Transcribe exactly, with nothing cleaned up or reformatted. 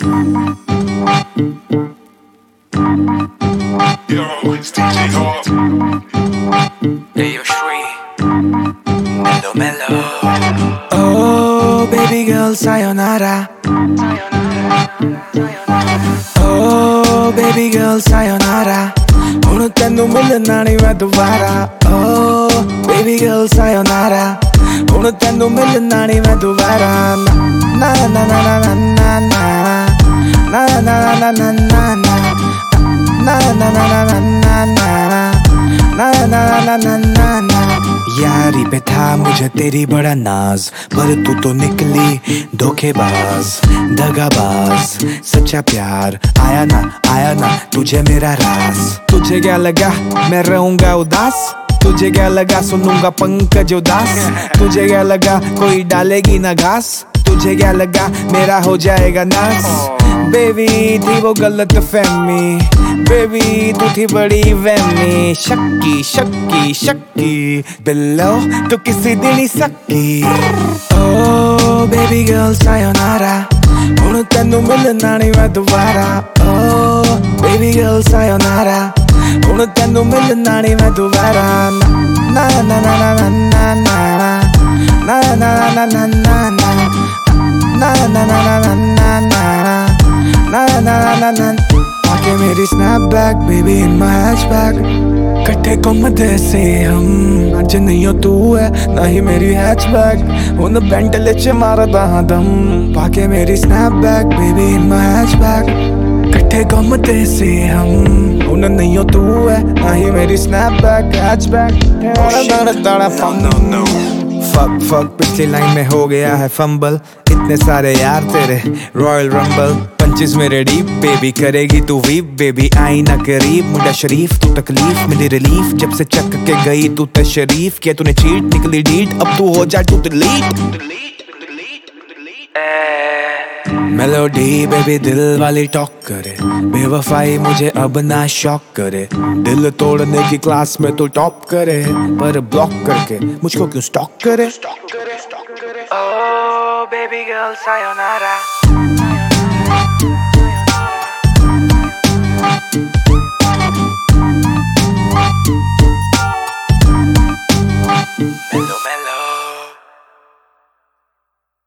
Yo, it's D J Hawk. Hey, yo, Shri. Mellow, mellow. Oh, baby girl, sayonara. Oh, baby girl, sayonara. ਹੁਣ ਤੈਨੂੰ ਮਿਲਣਾ ਨਹੀਂ ਮੈਂ ਦੁਬਾਰਾ. Oh, baby girl, sayonara. ਹੁਣ ਤੈਨੂੰ ਮਿਲਣਾ ਨਹੀਂ ਮੈਂ ਦੁਬਾਰਾ. ਨਾ ਨਾ ਨਾ ਨਾ ਨਾ ਨਾ ਨਾ na na na na na na na na na na na na na na na na na na na. यारी पे था मुझे तेरी बड़ा नाज, पर तू तो निकली धोखेबाज, दगाबाज. सच्चा प्यार आया ना आया ना तुझे मेरा राज. तुझे क्या लगा मैं रहूंगा उदास? तुझे क्या लगा सुनूंगा पंकज उदास? तुझे क्या लगा कोई डालेगी ना घास? तुझे क्या लगा मेरा हो जाएगा नाश? बेबी थी वो गलत फहमी, बेबी तू थी बड़ी वहमी. शक्की शक्की शक्की बिल्लो तू किसी दिन ही सक्की. ओ बेबी गर्ल सायोनारा. हुण तैनू मिलना नहीं मैं दोबारा. ओ बेबी गर्ल सायोनारा. हुण तैनू मिलना नहीं मैं दोबारा. ना ना ना ना ना ना ना ना ना ना ना ना ना na na na na na na na na na na na. आके मेरी snapback baby in my hatchback. कट्ठे घूमदे से हम, अज नहीं हो तू है ना ही मेरी hatchback. हुन बेंटले च मारदा हां दम. आके मेरी snapback baby in my hatchback. कट्ठे घूमदे से हम, हुन नहीं हो तू है ना ही मेरी snapback hatchback. दाड़ा दाड़ा फम no no. फक फक पिछली लाइन में हो गया है फंबल. इतने सारे यार तेरे रॉयल रंबल. पंचेस मेरे डीप बेबी करेगी तू वीप बेबी. आई ना करीब मुंडा शरीफ तू तकलीफ मिली रिलीफ. जब से चक के गई तू तशरीफ किया तूने चीट निकली डीट. अब तू हो जा तू डिलीट. मेलोडी बेबी दिल वाली टॉक करे. बेवफाई मुझे अब ना शॉक करे. दिल तोड़ने की क्लास में तू टॉप करे, पर ब्लॉक करके मुझको क्यों स्टॉक करे. Oh baby girl sayonara.